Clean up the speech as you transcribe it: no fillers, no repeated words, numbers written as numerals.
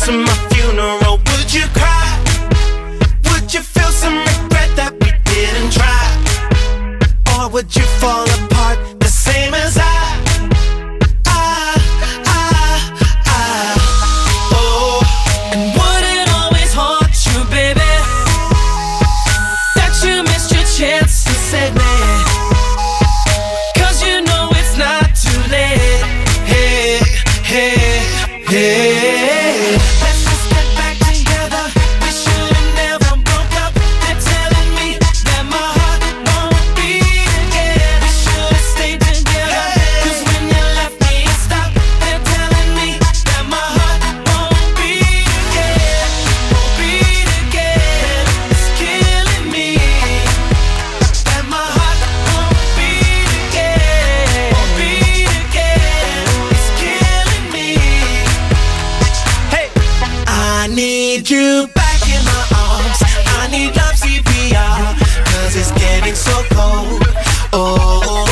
to my funeral, would you cry? Would you feel some regret that we didn't try? Or would you fall apart the same as I? Chance to save me, 'cause you know it's not too late. Hey, hey, hey. Let's just get back together. We should've never broke up. They're telling me that my heart won't beat again. We should've stayed together, 'cause when you left me it stopped. They're telling me that my heart won't beat again. Won't beat again. It's killing me. I need you back in my arms. I need love CPR, 'cause it's getting so cold. Oh.